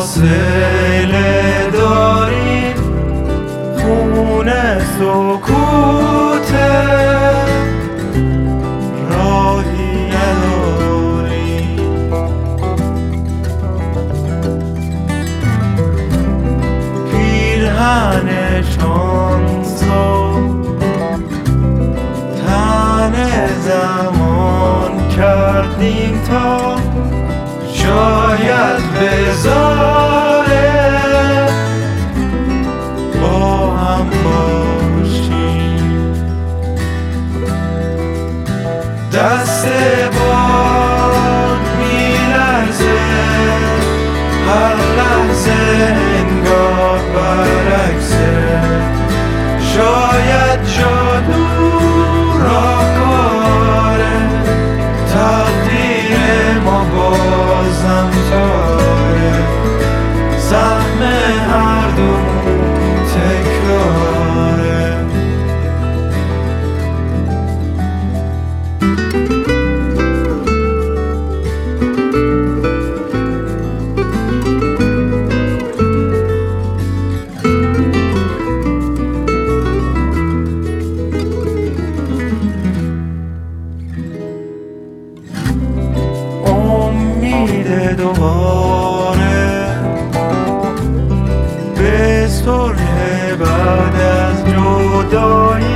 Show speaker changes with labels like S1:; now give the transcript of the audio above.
S1: فاصله داریم، خونه سکوته، راهی نداریم. پیرهن شانسو تن زمان کردیم تا شاید بذاره با هم باشیم. دست باد میلرزه هر لحظه، انگار برعکسه. شاید جادو راهکاره، تقدیر ما بازم تاره، سهم هر دومون تکراره. امید دوباره به صلح بعد از جدایی،